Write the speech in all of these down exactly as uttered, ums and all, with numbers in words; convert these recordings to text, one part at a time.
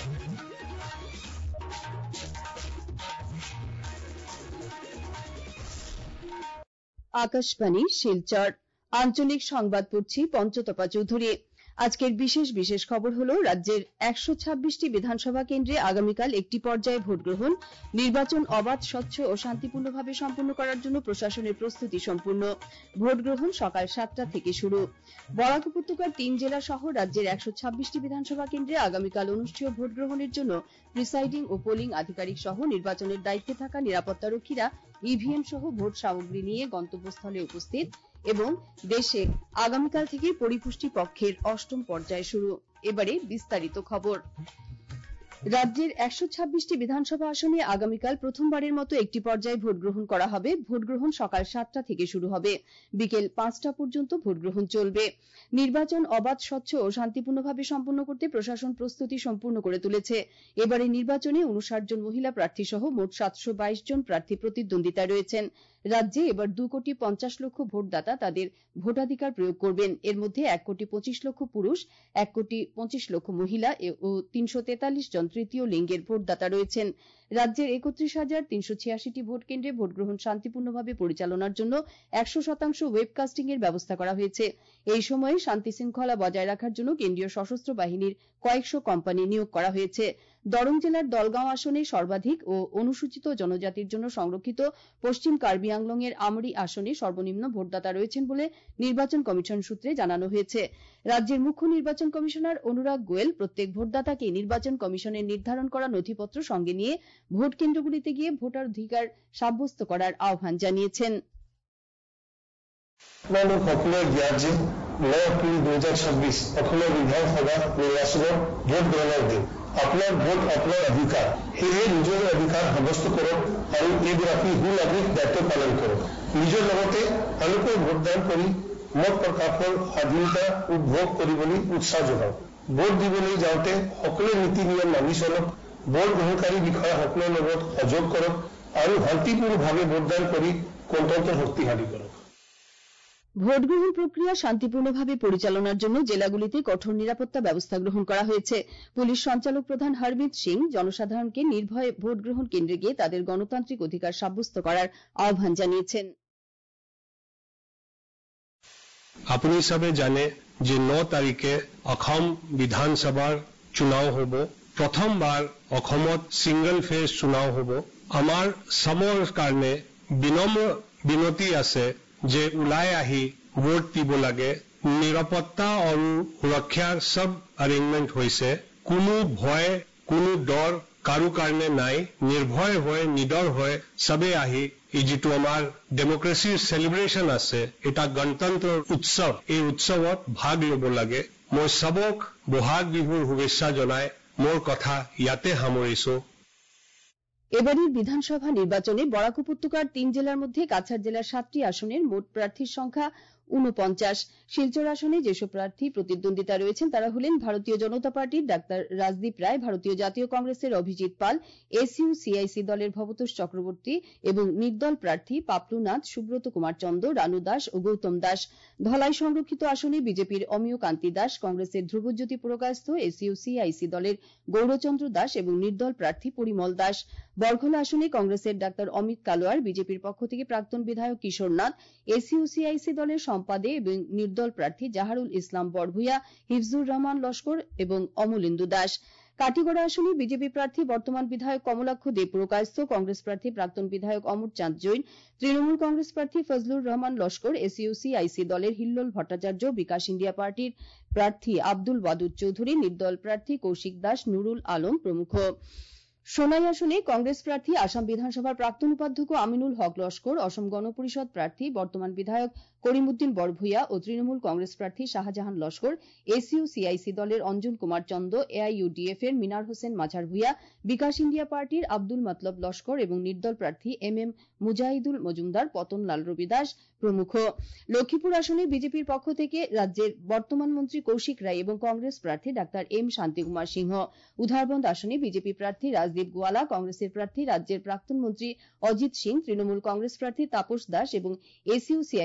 আকাশবাণী শিলচর আঞ্চলিক সংবাদ পড়ছি পঞ্চতপা চৌধুরী। আজকের বিশেষ বিশেষ খবর হল রাজ্যের একশো ছাব্বিশটি বিধানসভা কেন্দ্রে আগামীকাল একটি পর্যায়ে ভোট গ্রহণ, নির্বাচন অবাধ, স্বচ্ছ ও শান্তিপূর্ণভাবে সম্পন্ন করার জন্য প্রশাসনের প্রস্তুতি সম্পূর্ণ। ভোট গ্রহণ সকাল সাতটা থেকে শুরু। বরাক উপত্যকার তিন জেলা সহ রাজ্যের একশো ছাব্বিশটি বিধানসভা কেন্দ্রে আগামীকাল অনুষ্ঠেয় ভোট গ্রহণের জন্য প্রিসাইডিং ও পোলিং আধিকারিক সহ নির্বাচনের দায়িত্বে থাকা নিরাপত্তারক্ষীরা ইভিএম সহ ভোট সামগ্রী নিয়ে গন্তব্যস্থলে উপস্থিত এবং দেশে আগামীকাল থেকে পরিপুষ্টি পক্ষের অষ্টম পর্যায় শুরু। এবারে বিস্তারিত খবর। রাজ্যের একশো ছাব্বিশটি বিধানসভা আসনে আগামীকাল প্রথমবারের মতো একটি পর্যায়ে ভোট গ্রহণ করা হবে। ভোট গ্রহণ সকাল সাতটা থেকে শুরু হবে, বিকেল পাঁচটা পর্যন্ত ভোট গ্রহণ চলবে। নির্বাচন অবাধ, স্বচ্ছ ও শান্তিপূর্ণভাবে সম্পন্ন করতে প্রশাসন প্রস্তুতি সম্পূর্ণ করে তুলেছে। এবারে নির্বাচনে উনষাট জন মহিলা প্রার্থী সহ মোট সাতশো বাইশ জন প্রার্থী প্রতিদ্বন্দ্বিতায় রয়েছেন। রাজ্যে এবার দু কোটি পঞ্চাশ লক্ষ ভোটদাতা তাদের ভোটাধিকার প্রয়োগ করবেন। এর মধ্যে এক কোটি পঁচিশ লক্ষ পুরুষ, এক কোটি পঁচিশ লক্ষ মহিলা ও তিনশো তেতাল্লিশ জন তৃতীয় লিঙ্গের ভোটদাতা রয়েছেন। রাজ্যের একত্রিশ হাজার তিনশো ছিয়াশিটি ভোট কেন্দ্রে ভোট গ্রহণ শান্তিপূর্ণভাবে পরিচালনার জন্য একশো শতাংশ ওয়েবকাস্টিং এর ব্যবস্থা করা হয়েছে। এই সময়ে শান্তি শৃঙ্খলা বজায় রাখার জন্য কেন্দ্রীয় সশস্ত্র বাহিনীর কয়েকশো কোম্পানি নিয়োগ করা হয়েছে। দরং জেলার দলগাঁও আসনে সর্বাধিক ও অনুসূচিত জনজাতির জন্য সংরক্ষিত পশ্চিম কার্বি আংলং এর আমরি আসনে সর্বনিম্ন ভোটদাতা রয়েছেন বলে নির্বাচন কমিশন সূত্রে জানানো হয়েছে। রাজ্যের মুখ্য নির্বাচন কমিশনার অনুরাগ গোয়েল প্রত্যেক ভোটদাতাকে নির্বাচন কমিশনের নির্ধারণ করা নথিপত্র সঙ্গে নিয়ে ভোট কেন্দ্রগুলিতে গিয়ে ভোটাধিকার সাব্যস্ত করার আহ্বান জানিয়েছেন। সকলের জ্ঞাত নয় এপ্রিল দুই হাজার ছাব্বিশ অসমৰ বিধানসভা নিৰ্বাচনৰ ভোট গ্ৰহণৰ দিন। আপোনাৰ ভোট আপোনাৰ অধিকাৰ, সেয়ে নিজৰ অধিকাৰ সাব্যস্ত কৰক আৰু এইগৰাকী সুনাগৰিক দায়িত্ব পালন কৰক। নিজৰ লগতে আনকো ভোটদান কৰি মত প্ৰকাশৰ স্বাধীনতা উপভোগ কৰিবলৈ উৎসাহ যোগাওক। ভোট দিবলৈ যাওঁতে সকলো নীতি নিয়ম মানি চলক। ভোট গ্ৰহণকাৰী বিষয়াসকলৰ লগত সহযোগ কৰক আৰু শান্তিপূৰ্ণভাৱে ভোটদান কৰি গণতন্ত্ৰ শক্তিশালী কৰক। ভোট গ্রহণ প্রক্রিয়া শান্তিপূর্ণভাবে পরিচালনার জন্য জেলাগুলিতে কঠোর নিরাপত্তা ব্যবস্থা গ্রহণ করা হয়েছে। পুলিশ সঞ্চালক প্রধান হরমিত সিং জনসাধারণকে নির্ভয়ে ভোট গ্রহণ কেন্দ্রে গিয়ে তাদের গণতান্ত্রিক অধিকার সাব্যস্ত করার আহ্বান জানিয়েছেন। আপুনি সবে জানে যে ন তারিখে অসম বিধানসভার চুনাও হব। প্রথমবার অসমত সিঙ্গল ফেজ চুনাও হব। আমার সবৰ কাৰণে বিনম্ৰ বিনতি আছে যে ওলাই আহি ভোট দিব লাগে। নিরাপত্তা আৰু সুৰক্ষাৰ সব অ্যারেঞ্জমেন্ট হৈছে। কোনো ভয়, কোনো ডৰ কাৰো কাৰণে নাই। নির্ভয় হয়ে নিডৰ হয়ে সবে আহি এই যিটো আমাৰ ডেমক্ৰেসিৰ সেলিব্রেশন আছে, এটা গণতন্ত্ৰৰ উৎসৱ, এই উৎসৱত ভাগ ল'ব লাগে। মই সবক বহাগ বিহুৰ শুভেচ্ছা জনাই মোৰ কথা ইয়াতে সামৰিছো। এবারের বিধানসভা নির্বাচনে বরাক উপত্যকার তিন জেলার মধ্যে কাছাড় জেলার সাতটি আসনের মোট প্রার্থীর সংখ্যা ঊনপঞ্চাশ। শিলচর আসনে যেসব প্রার্থী প্রতিদ্বন্দ্বিতা রয়েছেন তারা হলেন ভারতীয় জনতা পার্টির ডাক্তার রাজদীপ রায়, ভারতীয় জাতীয় কংগ্রেসের অভিজিৎ পাল, এসইউ সিআইসি দলের ভবতোষ চক্রবর্তী এবং নির্দল প্রার্থী পাপলু নাথ, সুব্রত কুমার চন্দ, রানু দাস ও গৌতম দাস। ধলাই সংরক্ষিত আসনে বিজেপির অমিয় কান্তি দাস, কংগ্রেসের ধ্রুবজ্যোতি পুরকায়স্থ, এসইউ সিআইসি দলের গৌরচন্দ্র দাস এবং নির্দল প্রার্থী পরিমল দাস। বরঘলা আসনে কংগ্রেসের ডাক্তার অমিত কালোয়ার, বিজেপির পক্ষ থেকে প্রাক্তন বিধায়ক কিশোর নাথ, এসইউ সিআইসি দলের সম্পাদে এবং নির্দল প্রার্থী জাহারুল ইসলাম বড়ভুইয়া, হিফজুর রহমান লস্কর এবং অমলেন্দু দাস। কাটিগড়া আসনে বিজেপি প্রার্থী বর্তমান বিধায়ক কমলাক্ষ দেব পুরকায়স্থ, কংগ্রেস প্রার্থী প্রাক্তন বিধায়ক অমর চাঁদ জৈন, তৃণমূল কংগ্রেস প্রার্থী ফজলুর রহমান লস্কর, এসইউ সিআইসি দলের হিল্লোল ভট্টাচার্য, বিকাশ ইন্ডিয়া পার্টির প্রার্থী আব্দুল ওয়াদুদ চৌধুরী, নির্দল প্রার্থী কৌশিক দাস, নুরুল আলম প্রমুখ। সোনাই আসনে কংগ্রেস প্রার্থী আসাম বিধানসভার প্রাক্তন উপাধ্যক্ষ আমিনুল হক লস্কর, অসম গণপরিষদ প্রার্থী বর্তমান বিধায়ক করিমউদ্দিন বড়ভুইয়া ও তৃণমূল কংগ্রেস প্রার্থী শাহজাহান লস্কর, এসইউ সিআইসি দলের অঞ্জন কুমার চন্দ, এআইইউডিএফ এর মিনার হোসেন মাঝার ভুইয়া, বিকাশ ইন্ডিয়া পার্টির আব্দুল মতলব লস্কর এবং নির্দল প্রার্থী এম এম মুজাহিদুল মজুমদার, পতনলাল রবি দাস প্রমুখ। লক্ষ্মীপুর আসনে বিজেপির পক্ষ থেকে রাজ্যের বর্তমান মন্ত্রী কৌশিক রায় এবং কংগ্রেস প্রার্থী ডাক্তার এম শান্তিকুমার সিংহ। উধারবন্দ আসনে বিজেপি প্রার্থী রাজদীপ গোয়ালা, কংগ্রেসের প্রার্থী রাজ্যের প্রাক্তন মন্ত্রী অজিত সিং, তৃণমূল কংগ্রেস প্রার্থী তাপস দাস এবং এসইউ সিআইসি দলের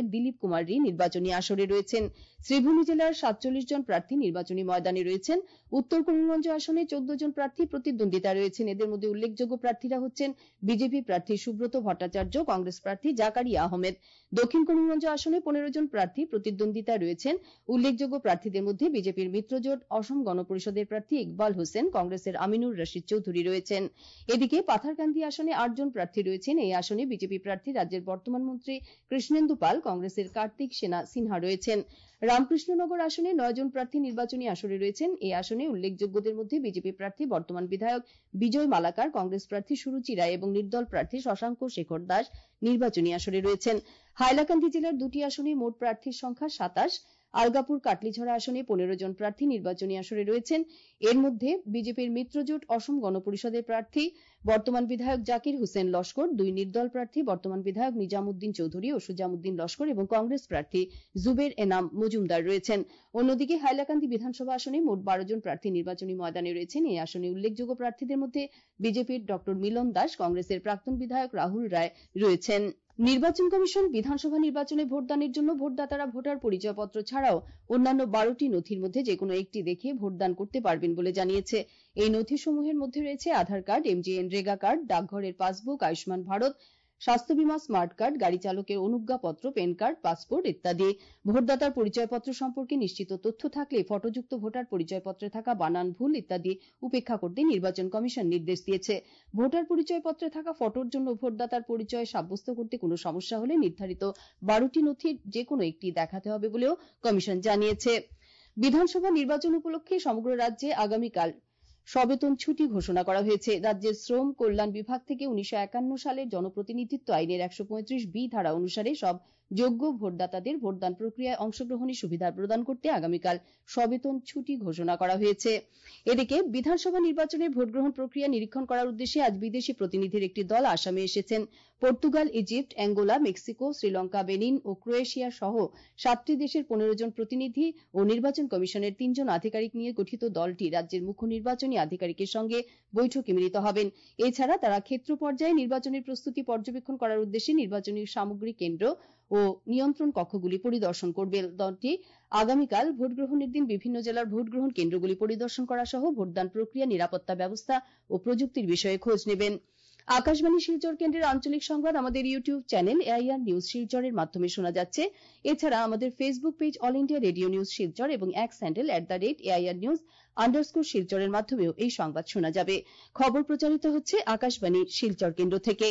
বিধায়ক দিলীপ কুমার রি নির্বাচনী আসরে রয়েছেন। শ্রীভূমি জেলার সাতচল্লিশ জন প্রার্থী নির্বাচনী ময়দানে রয়েছেন। উত্তর করিমগঞ্জ আসনে চোদ্দ জন প্রার্থী প্রতিদ্বন্দ্বিতা রয়েছেন। এদের মধ্যে উল্লেখযোগ্য প্রার্থীরা হচ্ছেন বিজেপি প্রার্থী সুব্রত ভট্টাচার্য, কংগ্রেস প্রার্থী জাকারিয়া আহমেদ। দক্ষিণ করিমগঞ্জ আসনে পনেরো জন প্রার্থী প্রতিদ্বন্দ্বিতা রয়েছেন। উল্লেখযোগ্য প্রার্থীদের মধ্যে বিজেপির মিত্রজোট অসম গণপরিষদের প্রার্থী ইকবাল হোসেন, কংগ্রেসের আমিনুর রশিদ চৌধুরী রয়েছেন। এদিকে পাথারকান্দি আসনে আট জন প্রার্থী রয়েছেন। এই আসনে বিজেপি প্রার্থী রাজ্যের বর্তমান মন্ত্রী কৃষ্ণেন্দু পাল, কংগ্রেসের কার্তিক সেনা সিনহা রয়েছেন। রামকৃষ্ণনগর আসনে নয় জন প্রার্থী নির্বাচনী আসরে রয়েছেন। এই আসনে উল্লেখযোগ্যদের মধ্যে বিজেপি প্রার্থী বর্তমান বিধায়ক বিজয় মালাকার, কংগ্রেস প্রার্থী সুরুচি রায় এবং নির্দল প্রার্থী শশাঙ্ক শেখর দাস নির্বাচনী আসরে রয়েছেন। হাইলাকান্দি জেলার দুটি আসনে মোট প্রার্থীর সংখ্যা সাতাশ। আলগাপুর কাটলিছড়া আসনে পনেরো জন প্রার্থী নির্বাচনী আসরে রয়েছেন। এর মধ্যে বিজেপির মিত্রজোট অসম গণপরিষদের প্রার্থী বর্তমান বিধায়ক জাকির হোসেন লস্কর, দুই নির্দল প্রার্থী বর্তমান বিধায়ক নিজামুদ্দিন চৌধুরী ও সুজামুদ্দিন লস্কর এবং কংগ্রেস প্রার্থী জুবের এনাম মজুমদার রয়েছেন। অন্যদিকে হাইলাকান্দি বিধানসভা আসনে মোট বারো জন প্রার্থী নির্বাচনী ময়দানে রয়েছেন। এই আসনে উল্লেখযোগ্য প্রার্থীদের মধ্যে বিজেপির ডক্টর মিলন দাস, কংগ্রেসের প্রাক্তন বিধায়ক রাহুল রায় রয়েছেন। নির্বাচন কমিশন বিধানসভা নির্বাচনে ভোটদানের জন্য ভোটদাতারা ভোটার পরিচয়পত্র ছাড়াও অন্যান্য বারোটি নথির মধ্যে যেকোনো একটি দেখিয়ে ভোটদান করতে পারবেন বলে জানিয়েছে। এই নথিসমূহের মধ্যে রয়েছে আধার কার্ড, এমজিএনরেগা কার্ড, ডাকঘরের পাসবুক, আয়ুষ্মান ভারত, স্বাস্থ্য বীমা স্মার্ট কার্ড, গাড়ি চালকের অনুজ্ঞাপত্র, পেন কার্ড, পাসপোর্ট ইত্যাদি। ভোটদাতার পরিচয়পত্র সম্পর্কে নিশ্চিত তথ্য থাকলে ফটোযুক্ত ভোটার পরিচয়পত্রে থাকা বানান ভুল ইত্যাদি উপেক্ষা করতে নির্বাচন কমিশন নির্দেশ দিয়েছে। ভোটার পরিচয়পত্রে থাকা ফটোর জন্য ভোটদাতার পরিচয় সাব্যস্ত করতে কোনো সমস্যা হলে নির্ধারিত বারোটি নথির যেকোনো একটি দেখাতে হবে বলেও কমিশন জানিয়েছে। বিধানসভা নির্বাচন উপলক্ষে সমগ্র রাজ্যে আগামীকাল সবেতন ছুটি ঘোষণা করা হয়েছে। রাজ্যের শ্রম কল্যাণ বিভাগ থেকে উনিশশো একান্ন সালের জনপ্রতিনিধিত্ব আইনের একশো পঁয়ত্রিশ বি ধারা অনুসারে সব যোগ্য ভোটদাতাদের ভোটদান প্রক্রিয়ায় অংশগ্রহণের সুবিধা প্রদান করতে আগামীকাল সবেতন ছুটি ঘোষণা করা হয়েছে। এদিকে বিধানসভা নির্বাচনের ভোটগ্রহণ প্রক্রিয়া নিরীক্ষণ করার উদ্দেশ্যে আজ বিদেশি প্রতিনিধির একটি দল আসামে এসেছেন। Portugal, Egypt, Angola, Mexico, Sri Lanka, Benin ও ক্রোয়েশিয়া সহ সাতটি দেশের পনেরো জন প্রতিনিধি ও নির্বাচন কমিশনের তিনজন আধিকারিক নিয়ে গঠিত দলটি রাজ্যের মুখ্য নির্বাচনী আধিকারিকের সঙ্গে বৈঠকে মিলিত হবেন। এছাড়া তারা ক্ষেত্র পর্যায়ে নির্বাচনের প্রস্তুতি পর্যবেক্ষণ করার উদ্দেশ্যে নির্বাচনী সামগ্রী কেন্দ্র ও নিয়ন্ত্রণ কক্ষগুলি পরিদর্শন করবে। দলটি আগামীকাল ভোটগ্রহণের দিন বিভিন্ন জেলার ভোটগ্রহণ কেন্দ্রগুলি পরিদর্শন করা সহ ভোটদান প্রক্রিয়া, নিরাপত্তা ব্যবস্থা ও প্রযুক্তির বিষয়ে খোঁজ নেবেন। আকাশবাণী শিলচর কেন্দ্রের আঞ্চলিক সংবাদ আমাদের ইউটিউব চ্যানেল এআইআর নিউজ শিলচরের মাধ্যমে শোনা যাচ্ছে। এছাড়া আমাদের Facebook page all India radio news Silchar এবং X handle at the rate AIR news underscore শিলচরের মাধ্যমেও এই সংবাদ শোনা যাবে। খবর প্রচারিত হচ্ছে আকাশবাণী শিলচর কেন্দ্র থেকে।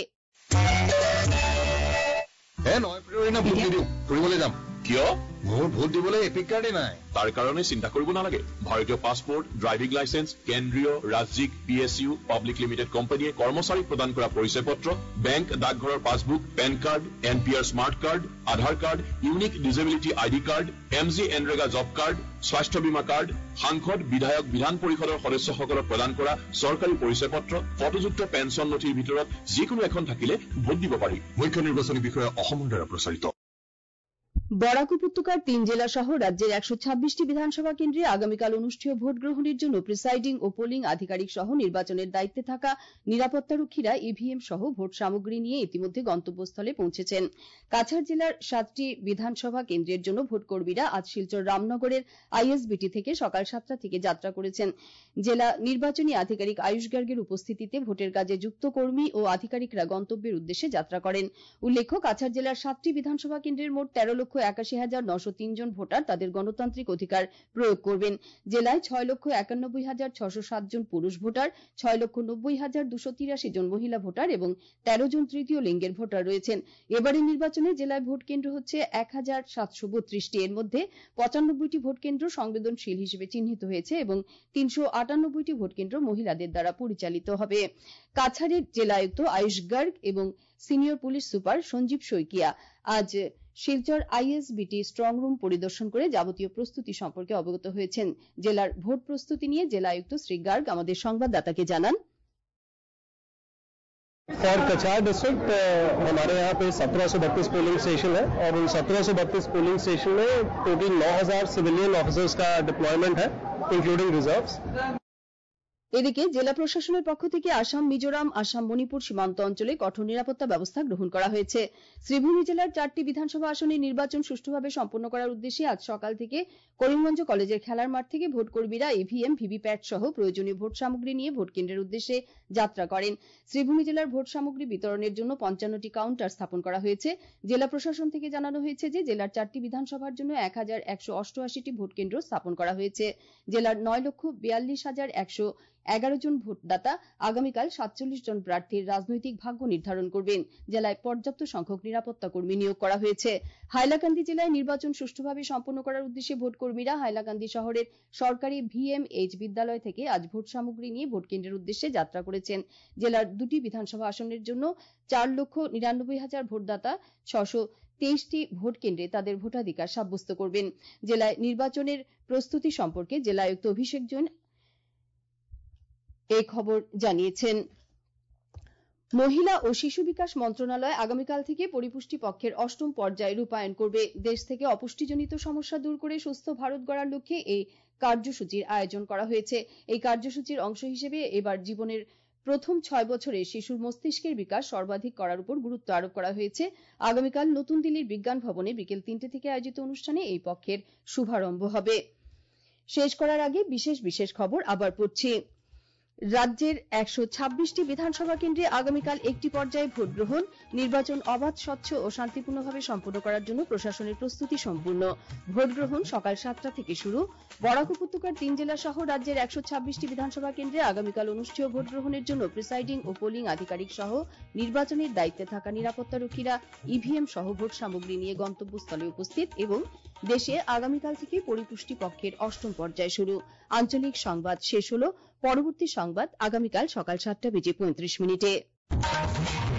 কিয় মোৰ ভোট দিবলৈ এপিক কাৰ্ডেই নাই। তাৰ কাৰণে চিন্তা কৰিব নালাগে। ভাৰতীয় পাছপোৰ্ট, ড্ৰাইভিং লাইচেন্স, কেন্দ্ৰীয়, ৰাজ্যিক, P S U, public limited কোম্পানীয়ে কৰ্মচাৰীক প্ৰদান কৰা পৰিচয় পত্ৰ, বেংক, ডাকঘৰৰ passbook, PAN card, N P R smart card, Aadhaar card, unique disability ID card, M G NREGA job card, স্বাস্থ্য বীমা কাৰ্ড, সাংসদ, বিধায়ক, বিধান পৰিষদৰ সদস্যসকলক প্ৰদান কৰা চৰকাৰী পৰিচয় পত্ৰ, ফটোযুক্ত পেঞ্চন নথিৰ ভিতৰত যিকোনো এখন থাকিলে ভোট দিব পাৰি। মুখ্য নিৰ্বাচনী বিষয়া অসমৰ দ্বাৰা প্ৰচাৰিত। বরাক উপত্যকার তিন জেলা সহ রাজ্যের একশো ছাব্বিশটি বিধানসভা কেন্দ্রে আগামীকাল অনুষ্ঠেয় ভোট গ্রহণের জন্য প্রিসাইডিং ও পোলিং আধিকারিক সহ নির্বাচনের দায়িত্বে থাকা নিরাপত্তারক্ষীরা ইভিএম সহ ভোট সামগ্রী নিয়ে ইতিমধ্যে গন্তব্যস্থলে পৌঁছেছেন। কাছাড় জেলার সাতটি বিধানসভা কেন্দ্রের জন্য ভোটকর্মীরা আজ শিলচর রামনগরের আইএসবিটি থেকে সকাল সাতটা থেকে যাত্রা করেছেন। জেলা নির্বাচনী আধিকারিক আয়ুষ গার্গের উপস্থিতিতে ভোটের কাজে যুক্ত কর্মী ও আধিকারিকরা গন্তব্যের উদ্দেশ্যে যাত্রা করেন। উল্লেখ্য, কাছাড় জেলার সাতটি বিধানসভা কেন্দ্রের মোট তেরো লক্ষ একাশি হাজার নশো তিন জন ভোটার তাদের গণতান্ত্রিক অধিকার প্রয়োগ করবেন। জেলায় ছয় লক্ষ একানব্বই হাজার ছশো সাত জন পুরুষ ভোটার, ছয় লক্ষ নব্বই হাজার দুশো তিরাশি জন মহিলা ভোটার এবং তেরো জন তৃতীয় লিঙ্গের ভোটার রয়েছেন। এবারের নির্বাচনে জেলায় ভোট কেন্দ্র হচ্ছে এক হাজার সাতশো বত্রিশটি। এর মধ্যে পঁচানব্বইটি ভোট কেন্দ্র সংবেদনশীল হিসেবে চিহ্নিত হয়েছে এবং তিনশো আটানব্বইটি ভোট কেন্দ্র মহিলাদের দ্বারা পরিচালিত হবে। কাছাড়ের জেলা আয়ুক্ত আয়ুষ গার্গ এবং senior police super Sanjeev Saikia আজ শিলচর আইএসবিটি স্ট্রং রুম পরিদর্শন করে যাবতীয় প্রস্তুতি সম্পর্কে অবগত হয়েছেন। জেলার ভোট প্রস্তুতি নিয়ে জেলা আয়ুক্ত শ্রী গার্গ আমাদের সংবাদদাতাকে জানান। फॉर कछार डिस्ट्रिक्ट हमारे यहाँ पे सत्रह सौ बत्तीस पोलिंग स्टेशन है और उन सत्रह सौ बत्तीस पोलिंग स्टेशन में टोटल नौ हजार सिविलियन ऑफिसर्स का डिप्लॉयमेंट है, इंक्लूडिंग रिजर्व्स। এদিকে জেলা প্রশাসনের পক্ষ থেকে আসাম মিজোরাম আসাম মণিপুর সীমান্ত অঞ্চলে কঠোর নিরাপত্তা ব্যবস্থা গ্রহণ করা হয়েছে। শ্রীভূমি জেলার চারটি বিধানসভা আসনে নির্বাচন সুষ্ঠুভাবে সম্পন্ন করার উদ্দেশ্যে আজ সকাল থেকে করিমগঞ্জ কলেজের খেলার মাঠ থেকে ভোটকর্মীরা ইভিএম ভিভিপ্যাট সহ প্রয়োজনীয় ভোট সামগ্রী নিয়ে ভোট কেন্দ্রের উদ্দেশ্যে যাত্রা করেন। শ্রীভূমি জেলার ভোট সামগ্রী বিতরণের জন্য পঞ্চান্নটি কাউন্টার স্থাপন করা হয়েছে। জেলা প্রশাসন থেকে জানানো হয়েছে যে জেলার চারটি বিধানসভার জন্য এক হাজার একশো অষ্টআশিটি ভোট কেন্দ্র স্থাপন করা হয়েছে। জেলার নয় লক্ষ বিয়াল্লিশ হাজার একশো এগারো জন ভোটদাতা আগামীকাল সাতচল্লিশ জন প্রার্থীর রাজনৈতিক ভাগ্য নির্ধারণ করবেন। জেলায় পর্যাপ্ত সংখ্যক নিরাপত্তা কর্মী নিয়োগ করা হয়েছে। হাইলাকান্দি জেলায় নির্বাচন সুষ্ঠুভাবে সম্পন্ন করার উদ্দেশ্যে ভোটকর্মীরা হাইলাকান্দি শহরের সরকারি ভিএমএইচ বিদ্যালয় থেকে আজ ভোট সামগ্রী নিয়ে ভোট কেন্দ্রের উদ্দেশ্যে যাত্রা করেছেন। জেলার দুটি বিধানসভা আসনের জন্য চার লক্ষ নিরানব্বই হাজার ভোটদাতা ছশো তেইশটি ভোট কেন্দ্রে তাদের ভোটাধিকার সাব্যস্ত করবেন। জেলায় নির্বাচনের প্রস্তুতি সম্পর্কে জেলা আয়ুক্ত অভিষেক জৈন এই খবর জানিয়েছেন। মহিলা ও শিশু বিকাশ মন্ত্রণালয় আগামীকাল থেকে পরিপুষ্টি পক্ষের অষ্টম পর্যায় রূপায়ণ করবে। দেশ থেকে অপুষ্টিজনিত সমস্যা দূর করে সুস্থ ভারত গড়ার লক্ষ্যে এই কার্যসূচির আয়োজন করা হয়েছে। এই কার্যসূচির অংশ হিসেবে এবার জীবনের প্রথম ছয় বছরে শিশুর মস্তিষ্কের বিকাশ সর্বাধিক করার উপর গুরুত্ব আরোপ করা হয়েছে। আগামীকাল নতুন দিল্লির বিজ্ঞান ভবনে বিকেল তিনটে থেকে আয়োজিত অনুষ্ঠানে এই পক্ষের শুভারম্ভ হবে। শেষ করার আগে বিশেষ বিশেষ খবর আবার পড়ছি। রাজ্যের একশো ছাব্বিশটি বিধানসভা কেন্দ্রে আগামীকাল একটি পর্যায়ে ভোট গ্রহণ। নির্বাচন অবাধ, স্বচ্ছ ও শান্তিপূর্ণভাবে সম্পন্ন করার জন্য প্রশাসনের প্রস্তুতি সম্পূর্ণ। ভোট গ্রহণ সকাল সাতটা থেকে শুরু। বরাক উপত্যকার তিন জেলা সহ রাজ্যের একশো ছাব্বিশটি বিধানসভা কেন্দ্রে আগামীকাল অনুষ্ঠেয় ভোট গ্রহণের জন্য প্রিসাইডিং ও পোলিং আধিকারিক সহ নির্বাচনের দায়িত্বে থাকা নিরাপত্তারক্ষীরা ইভিএম সহ ভোট সামগ্রী নিয়ে গন্তব্যস্থলে উপস্থিত। এবং দেশে আগামীকাল থেকে পরিপুষ্টি পক্ষের অষ্টম পর্যায় শুরু। আঞ্চলিক সংবাদ শেষ হল। পরবর্তী সংবাদ আগামীকাল সকাল সাতটা বেজে পঁয়ত্রিশ মিনিটে।